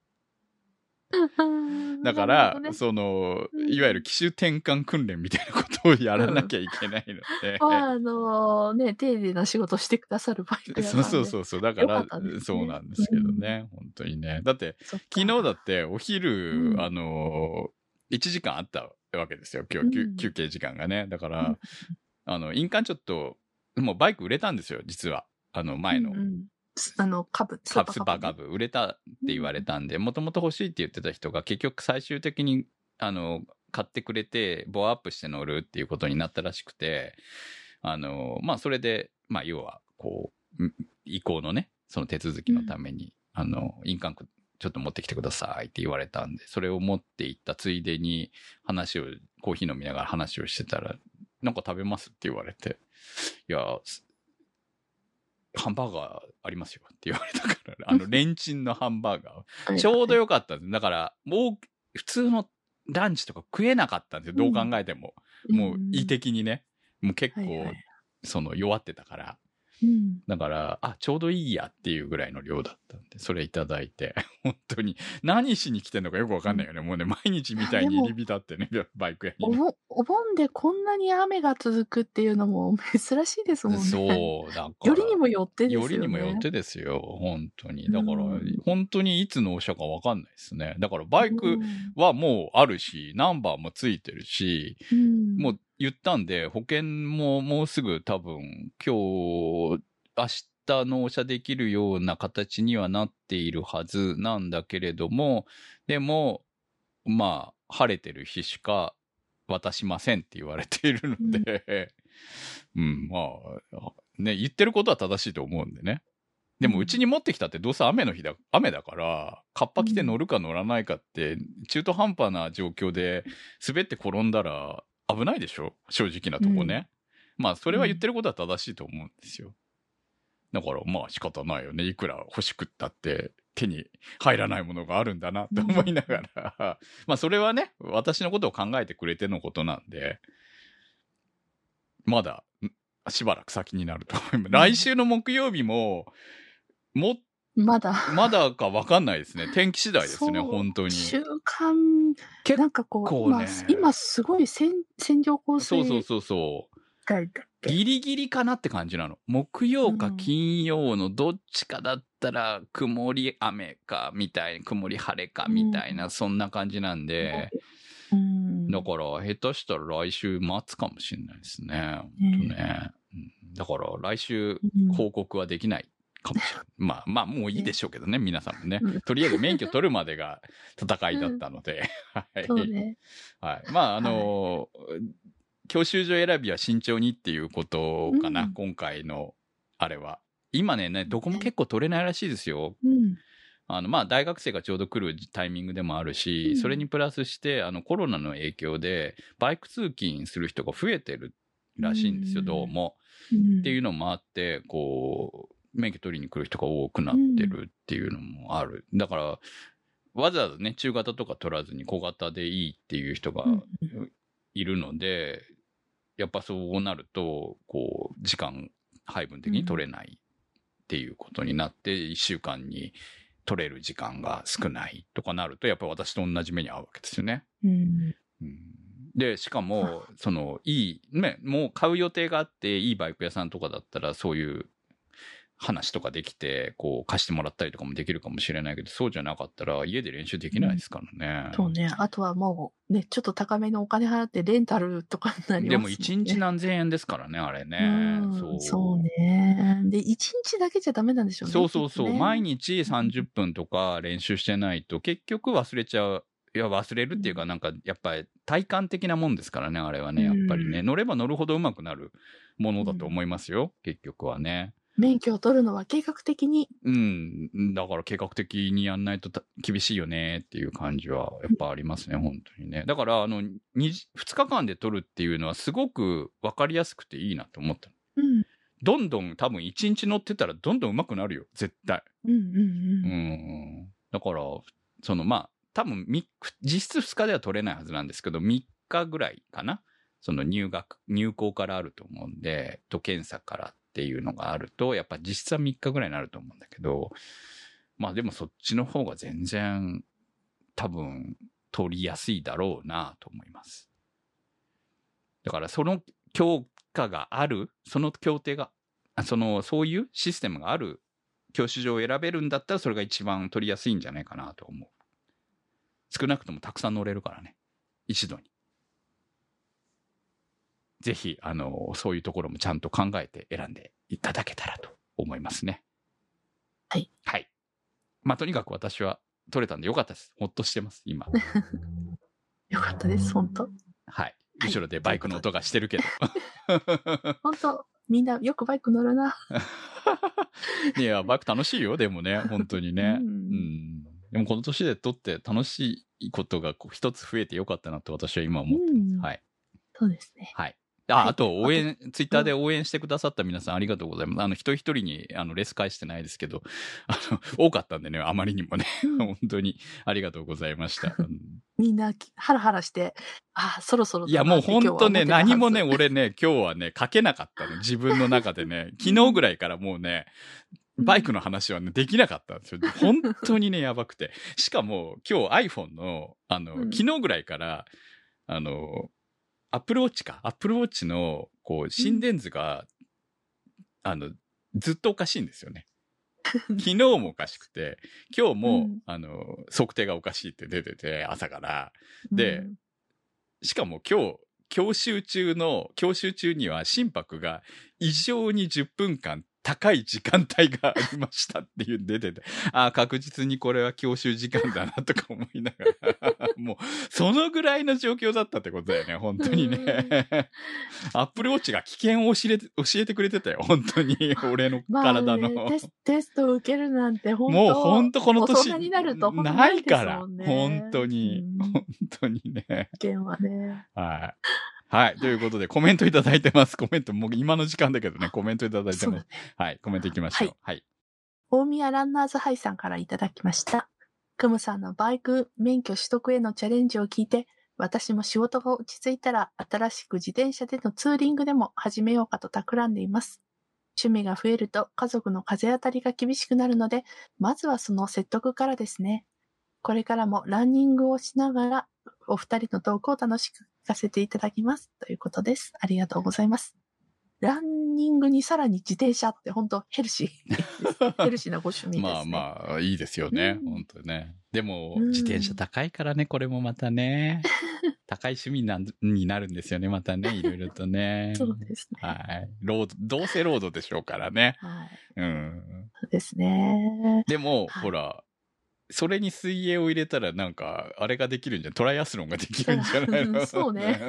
だから、いわゆる機種転換訓練みたいなことをやらなきゃいけないので。 丁寧な仕事してくださるバイク屋さんで。 そう。だから、そうなんですけどね。本当にね。だって、昨日だってお昼、1時間あったわけですよ。今日、休憩時間がね。だから、印鑑ちょっと、もうバイク売れたんですよ、実は。前の。スーパーカブ売れたって言われたんで、もともと欲しいって言ってた人が結局最終的に、買ってくれて、ボアアップして乗るっていうことになったらしくて、まあ、それで、まあ、要は、こう、移行のね、その手続きのために、印鑑ちょっと持ってきてくださいって言われたんで、それを持って行ったついでにコーヒー飲みながら話をしてたら、なんか食べますって言われて、いや、 ハンバーガーありますよって言われたから、レンチンのハンバーガー。ちょうどよかったんです。だから、もう、普通のランチとか食えなかったんですよ。どう考えても。もう、胃的にね。もう結構、弱ってたから。だから、ちょうどいいやっていうぐらいの量だったんで、それいただいて、本当に、何しに来てんのかよくわかんないよね。もうね、毎日みたいに入り浸ってね、バイク屋に、ね。 お盆でこんなに雨が続くっていうのも珍しいですもんね。 そう、だから。 よりにもよってですよね。 よりにもよってですよ、本当に。だから、本当にいつ納車かわかんないですね。だから、バイクはもうあるし、ナンバーもついてるし、もう言ったんで、保険ももうすぐ多分、明日納車できるような形にはなっているはずなんだけれども、でも、まあ、晴れてる日しか渡しませんって言われているので、まあ、ね、言ってることは正しいと思うんでね。でも、うちに持ってきたってどうせ雨だから、カッパ着て乗るか乗らないかって、中途半端な状況で滑って転んだら危ないでしょ？正直なとこね。まあ、それは言ってることは正しいと思うんですよ。だから、まあ仕方ないよね。いくら欲しくったって手に入らないものがあるんだなって思いながら、まあそれはね、私のことを考えてくれてのことなんで、まだしばらく先になると思います。来週の木曜日も、まだか分かんないですね。天気次第ですね、本当に。 週間、なんかこう、今すごい線状降水。 そう。ギリギリかなって感じなの。木曜か金曜のどっちかだったら、曇り雨かみたいな、曇り晴れかみたいな、そんな感じなんで、だから下手したら来週待つかもしれないですね。本当ね。だから来週報告はできないかもしれない。まあもういいでしょうけどね、皆さんもね。とりあえず免許取るまでが戦いだったので。はい。はい。まあ教習所選びは慎重にっていうことかな、今回のあれは。今ね、どこも結構取れないらしいですよ。まあ大学生がちょうど来るタイミングでもあるし、それにプラスしてコロナの影響でバイク通勤する人が増えてるらしいんですよ、どうも。っていうのもあって、こう、免許取りに来る人が多くなってるっていうのもある。だから、わざわざね、中型とか取らずに小型でいいっていう人がいるので、やっぱそうなると、こう、時間配分的に取れないっていうことになって、1週間に取れる時間が少ないとかなると、やっぱり私と同じ目に遭うわけですよね。で、しかも、もう買う予定があって、いいバイク屋さんとかだったら、そういう話とかできて、こう、貸してもらったりとかもできるかもしれないけど、そうじゃなかったら、家で練習できないですからね。 そうね。あとはもう、ね、ちょっと高めのお金払ってレンタルとかになりますね。 でも、1日何千円ですからね、あれね。 そうね。で、1日だけじゃダメなんでしょうね。 そう。毎日30分とか練習してないと、結局忘れちゃう。いや、忘れるっていうか、なんか、やっぱり体感的なもんですからね、あれはね、やっぱりね。乗れば乗るほど上手くなるものだと思いますよ、結局はね。 免許を取るのは計画的に。 だから計画的にやんないと厳しいよねっていう感じはやっぱありますね、本当にね。だから2日間で取るっていうのはすごく分かりやすくていいなと思った。どんどん多分1日乗ってたらどんどん上手くなるよ、絶対。だから、まあ、多分実質2日では取れないはずなんですけど、3日ぐらいかな。入校からあると思うんで、検査からっていうのがあると、やっぱ実質は3日ぐらいになると思うんだけど、まあでもそっちの方が全然多分取りやすいだろうなと思います。だからその強化がある、その協定が、そういうシステムがある教習所を選べるんだったらそれが一番取りやすいんじゃないかなと思う。少なくともたくさん乗れるからね。一度に。ぜひ、そういうところもちゃんと考えて選んでいただけたらと思いますね。 はい。 はい。まあ、とにかく私は取れたんでよかったです。ほっとしてます、今。 よかったです、本当。 はい。後ろでバイクの音がしてるけど。 本当、みんなよくバイク乗るな。 いや、バイク楽しいよ、でもね、本当にね。でもこの年で取って楽しいことが一つ増えてよかったなと私は今思ってます。はい。 そうですね。 はい。 あと、ツイッターで応援してくださった皆さんありがとうございます。一人一人に、レス返してないですけど、多かったんでね、あまりにもね、本当にありがとうございました。 みんな、ハラハラして、そろそろいや、もう本当ね、何もね、俺ね、今日はね、書けなかったの。自分の中でね、昨日ぐらいからもうね、バイクの話はね、できなかったんですよ。本当にね、やばくて。しかも、今日 iPhone の、昨日ぐらいから、アップルウォッチの、心電図が、ずっとおかしいんですよね。昨日もおかしくて、今日も、測定がおかしいって出てて、朝から。で、しかも教習中には心拍が異常に10分間高い時間帯がありましたっていう出てて、確実にこれは教習時間だなとか思いながら、もう、そのぐらいの状況だったってことだよね、本当にね。アップルウォッチが危険を教えてくれてたよ、本当に、俺の体の。 テストを受けるなんて、本当もう本当この年、 になるとないから、本当に、本当にね。 危険はね。 はい。はい。ということで、コメントいただいてます。コメント、もう今の時間だけどね、コメントいただいてます。はい。コメントいきましょう。はい。 大宮ランナーズハイさんからいただきました。クムさんのバイク免許取得へのチャレンジを聞いて、私も仕事が落ち着いたら、新しく自転車でのツーリングでも始めようかと企んでいます。趣味が増えると家族の風当たりが厳しくなるので、まずはその説得からですね。これからもランニングをしながら、お二人のトークを楽しく聞かせていただきます。ということです。ありがとうございます。ランニングにさらに自転車って本当ヘルシー。ヘルシーなご趣味ですね。 まあ、いいですよね。本当ね。でも、自転車高いからね、これもまたね。高い趣味になるんですよね、またね、いろいろとね。 そうですね。 はい。どうせロードでしょうからね。 はい。 そうですね。 でも、ほら、それに水泳を入れたらなんか、あれができるんじゃ、トライアスロンができるんじゃないのそうね。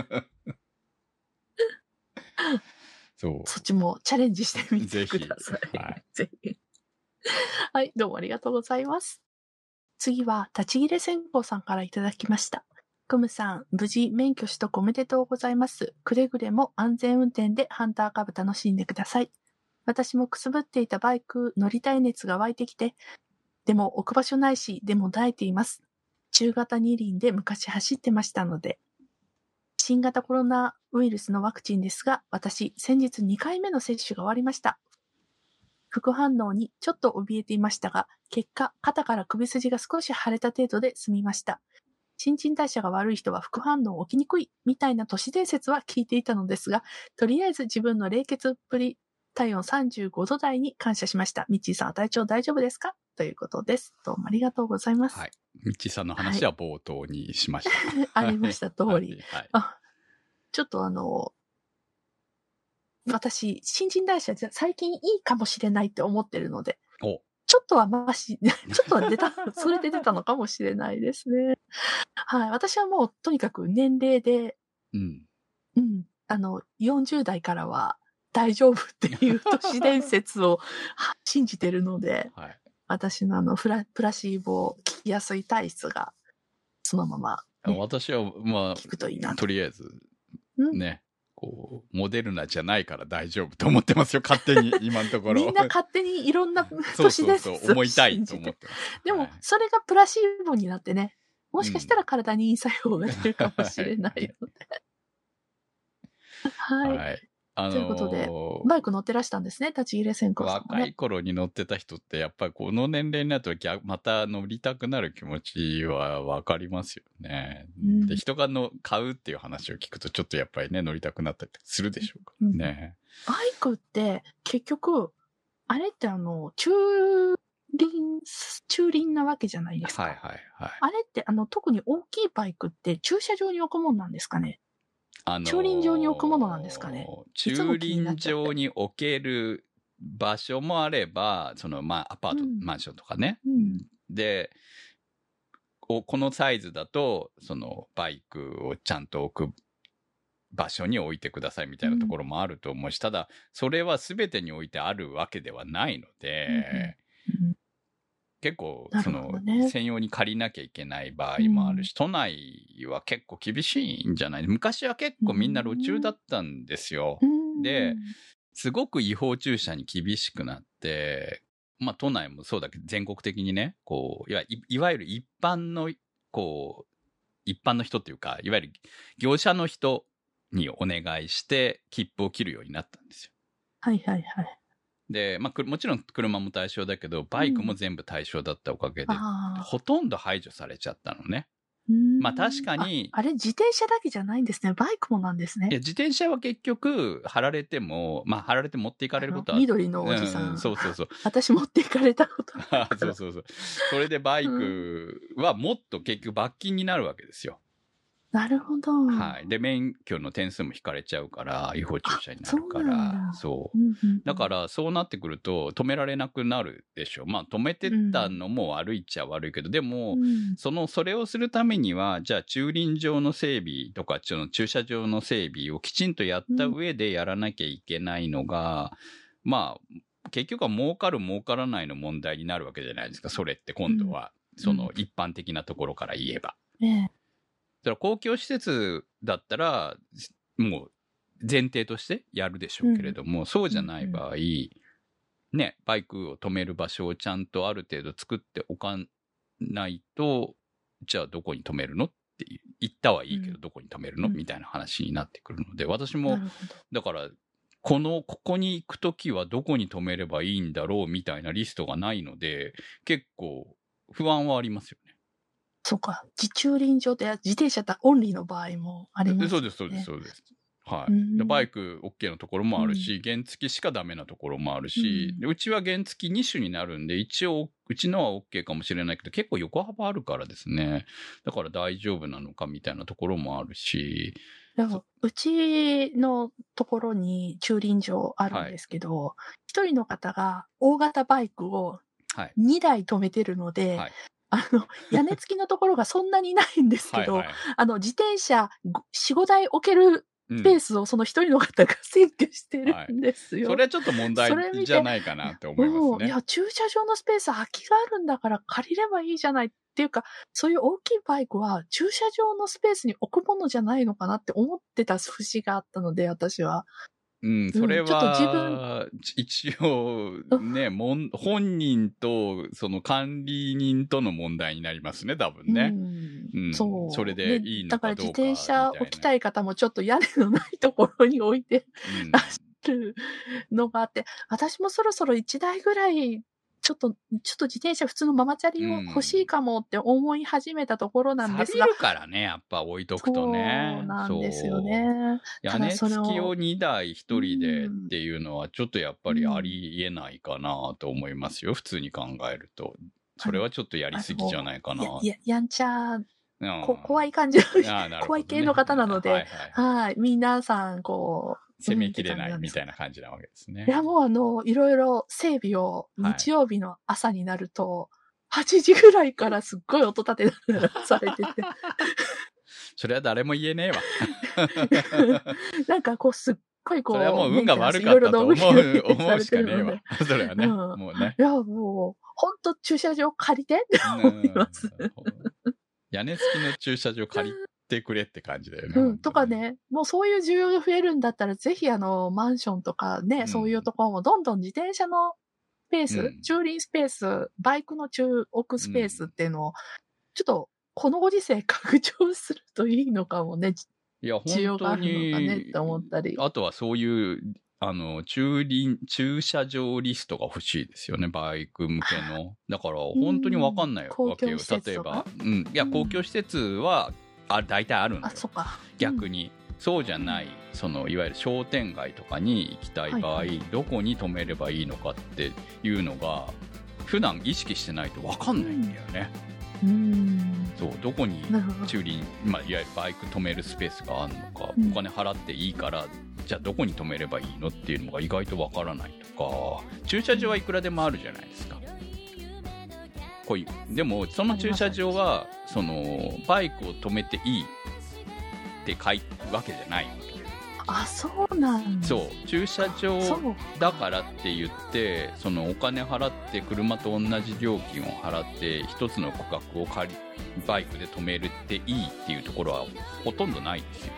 そっちもチャレンジしてみてください。はい。ぜひ。はい、どうもありがとうございます。次は、立ち切れ線香さんからいただきました。クムさん、無事免許取得おめでとうございます。くれぐれも安全運転でハンターカブ楽しんでください。私もくすぶっていたバイク乗りたい熱が湧いてきて、でも置く場所ないし、でも耐えています。中型二輪で昔走ってましたので。新型コロナウイルスのワクチンですが、私、先日2回目の接種が終わりました。副反応にちょっと怯えていましたが、結果、肩から首筋が少し腫れた程度で済みました。新陳代謝が悪い人は副反応起きにくいみたいな都市伝説は聞いていたのですが、とりあえず自分の冷血っぷり体温35度台に感謝しました。ミッチーさんは体調大丈夫ですかということです。どうもありがとうございます。 はい。ミッチーさんの話は冒頭にしました。 ありました通り。ちょっと私、新陳代謝じゃ最近いいかもしれないって思ってるので、ちょっとはマシ、ちょっとはそれで出たのかもしれないですね。はい。私はもうとにかく年齢で、40代からは大丈夫っていう都市伝説を信じてるので、はい、私のプラシーボ効きやすい体質がそのまま、ね、 私はまあ、 聞くといいなとりあえず、ね。モデルナじゃないから大丈夫と思ってますよ、勝手に、今のところ。 みんな勝手にいろんな都市伝説を信じて。 そう思いたいと思ってます。 でも、それがプラシーボになってね、もしかしたら体にいい作用が出るかもしれないので。はい。ということで、バイク乗ってらしたんですね、立ち入れ線香さん、ね。 若い頃に乗ってた人って、やっぱりこの年齢になるとまた乗りたくなる気持ちはわかりますよね。で、人が買うっていう話を聞くと、ちょっとやっぱりね、乗りたくなったりするでしょうからね。 バイクって、結局、あれって駐輪なわけじゃないですか。 はいはいはい。 あれって、特に大きいバイクって駐車場に置くもんなんですかね。駐輪場に置くものなんですかね。 駐輪場に置ける場所もあれば、アパート、マンションとかね。で、このサイズだと、バイクをちゃんと置く場所に置いてくださいみたいなところもあると思うし、ただ、それは全てに置いてあるわけではないので、 結構なるほどね、 専用に借りなきゃいけない場合もあるし、都内は結構厳しいんじゃない？昔は結構みんな路駐だったんですよ。ですごく違法駐車に厳しくなって、まあ都内もそうだけど全国的にね、こういわゆる一般の人っていうか、いわゆる業者の人にお願いして切符を切るようになったんですよ。 はいはいはい。 で、まあ、もちろん車も対象だけど、バイクも全部対象だったおかげで、ほとんど排除されちゃったのね。まあ確かに。 あれ、自転車だけじゃないんですね。バイクもなんですね。 いや、自転車は結局、貼られても、まあ貼られて持っていかれることは。 緑のおじさん。 そうそうそう。 私持っていかれたことある。そうそうそう。それでバイクはもっと結局罰金になるわけですよ。 なるほど。 はい。で、免許の点数も引かれちゃうから、違法駐車になるから。そう。だから、そうなってくると、止められなくなるでしょ。まあ、止めてたのも悪いっちゃ悪いけど、でも、それをするためには、じゃあ、駐輪場の整備とか、駐車場の整備をきちんとやった上でやらなきゃいけないのが、まあ、結局は儲かる儲からないの問題になるわけじゃないですか。それって今度は、一般的なところから言えば。だから公共施設だったらもう前提としてやるでしょうけれども、そうじゃない場合、ね、バイクを止める場所をちゃんとある程度作っておかないと、じゃあどこに止めるのって言ったはいいけど、どこに止めるのみたいな話になってくるので、私もだからここに行くときはどこに止めればいいんだろうみたいなリストがないので、結構不安はありますよね。 そうか。自駐輪場で自転車オンリーの場合もありますね。 そうです、そうです、そうです。はい。でバイク OK のところもあるし、原付しかダメなところもあるし、うちは原付2種になるんで、一応、うちのは OK かもしれないけど、結構横幅あるからですね。だから大丈夫なのかみたいなところもあるし。 うちのところに駐輪場あるんですけど、一人の方が大型バイクを2台止めてるので、屋根付きのところがそんなにないんですけど、自転車4、5台置けるスペースをその一人の方が占拠してるんですよ。 それはちょっと問題じゃないかなって思いますね。 いや、駐車場のスペース空きがあるんだから借りればいいじゃないっていうか、そういう大きいバイクは駐車場のスペースに置くものじゃないのかなって思ってた節があったので、私は。 それは、一応、ね、本人と、その管理人との問題になりますね、多分ね。そう。それでいいのかどうか。 だから自転車置きたい方もちょっと屋根のないところに置いてらっしゃるのがあって、私もそろそろ1台ぐらい、ちょっと自転車普通のママチャリを欲しいかもって思い始めたところなんですが。 錆びるからね、やっぱ置いとくとね。 そうなんですよね。 屋根付きを2台1人でっていうのはちょっとやっぱりありえないかなと思いますよ、普通に考えると。それはちょっとやりすぎじゃないかな。 やんちゃ、怖い感じの、怖い系の方なので、はい。皆さん、 攻めきれないみたいな感じなわけですね。 いや、もういろいろ整備を日曜日の朝になると、8時ぐらいからすっごい音立てながらされてて。 それは誰も言えねえわ。 なんかすっごいそれはもう運が悪かったと思うしかねえわ。それはね。もうね。 いや、もう、ほんと駐車場借りてって思います。 屋根付きの駐車場借りてくれって感じだよね。 とかね、もうそういう需要が増えるんだったら、ぜひマンションとかね、そういうところもどんどん自転車のスペース、駐輪スペース、バイクの置くスペースっていうのを、ちょっと、このご時世拡張するといいのかもね。 いや、需要があるのかねって思ったり。あとはそういう、駐車場リストが欲しいですよね、バイク向けの。だから、本当にわかんないわけよ。例えば。いや、公共施設は、大体あるんだよ。 そうか。 逆に。そうじゃない、いわゆる商店街とかに行きたい場合、どこに止めればいいのかっていうのが、普段意識してないとわかんないんだよね。そう、どこに駐輪、いわゆるバイク止めるスペースがあるのか、お金払っていいから、じゃあどこに止めればいいのっていうのが意外とわからないとか、駐車場はいくらでもあるじゃないですか。でも、その駐車場は、バイクを止めていいって書くわけじゃないわけ。 あ、そうなんだ。 そう駐車場だからって言ってそのお金払って車と同じ料金を払って一つの区画をバイクで止めるっていいっていうところはほとんどないんですよ。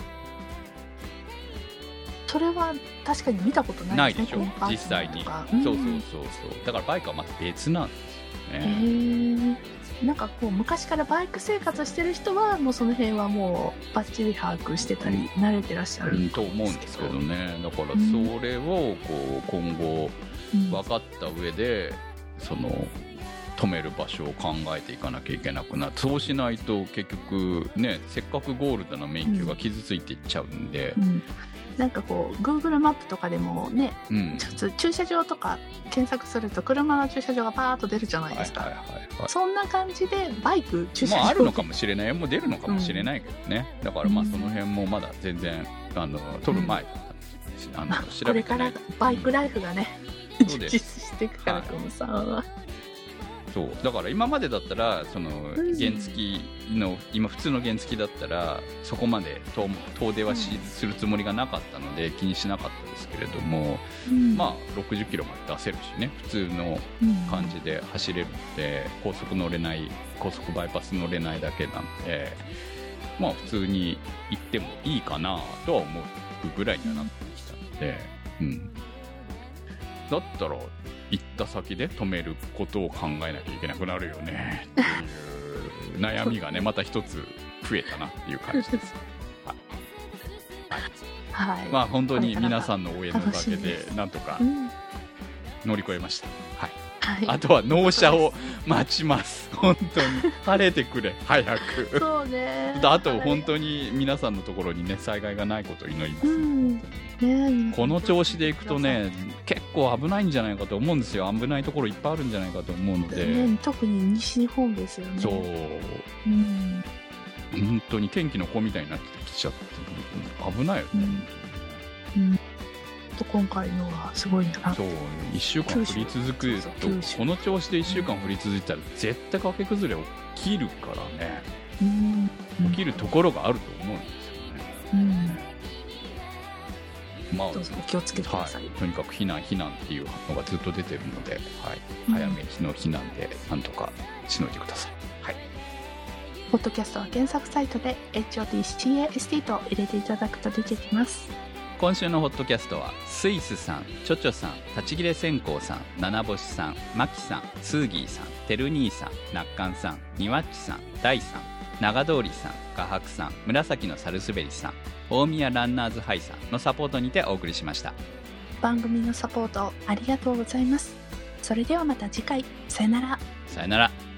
それは確かに見たことないですね。 ないでしょ実際に、そうだからバイクはまた別なんですよね。 なんかこう昔からバイク生活してる人はもうその辺はもうバッチリ把握してたり慣れてらっしゃると思うんですけどね。だからそれをこう今後分かった上でその止める場所を考えていかなきゃいけなくなって、そうしないと結局ねせっかくゴールドな免許が傷ついていっちゃうんで、 なんかこう Google マップとかでもね、駐車場とか検索すると車の駐車場がパーッと出るじゃないですか。そんな感じでバイク駐車場あるのかもしれない、もう出るのかもしれないけどね、だからまあその辺もまだ全然取る前だったんで調べてない。 これからバイクライフがね、充実していくからこのさんは。 そうだから今までだったらその原付の今普通の原付だったらそこまで遠出はするつもりがなかったので気にしなかったですけれども、まあ60キロまで出せるしね、普通の感じで走れるので、高速バイパス乗れないだけなんで、まあ普通に行ってもいいかなとは思うぐらいにはなってきたので、だったら行った先で止めることを考えなきゃいけなくなるよねっていう悩みがねまた一つ増えたなっていう感じです。はい、まあ本当に皆さんの応援のおかげでなんとか乗り越えました。あとは納車を待ちます。本当に晴れてくれ早く。 そうね。 あと本当に皆さんのところにね災害がないことを祈ります。この調子でいくとね結構危ないんじゃないかと思うんですよ。危ないところいっぱいあるんじゃないかと思うので、 特に西日本ですよね。 そう、本当に天気の子みたいになってきちゃって危ないよね。 今回のはすごいな。そう 1週間降り続くとこの調子で1週間降り続いたら絶対崖崩れ起きるからね、起きるところがあると思うんですよね。まあ、 どうぞお気をつけてください。 とにかく避難っていうのがずっと出てるので、早めの避難でなんとかしのいでください。 ポッドキャストは検索サイトで HOTCAST と入れていただくと出てきます。 今週のホットキャストはスイスさん、チョチョさん、立ち切れ線香さん、七星さん、マキさん、スーギーさん、テル兄さん、ナッカンさん、ニワッチさん、ダイさん、長通りさん、画伯さん、紫のサルスベリさん、大宮ランナーズハイさんのサポートにてお送りしました。 番組のサポートありがとうございます。それではまた次回、さよなら。 さよなら。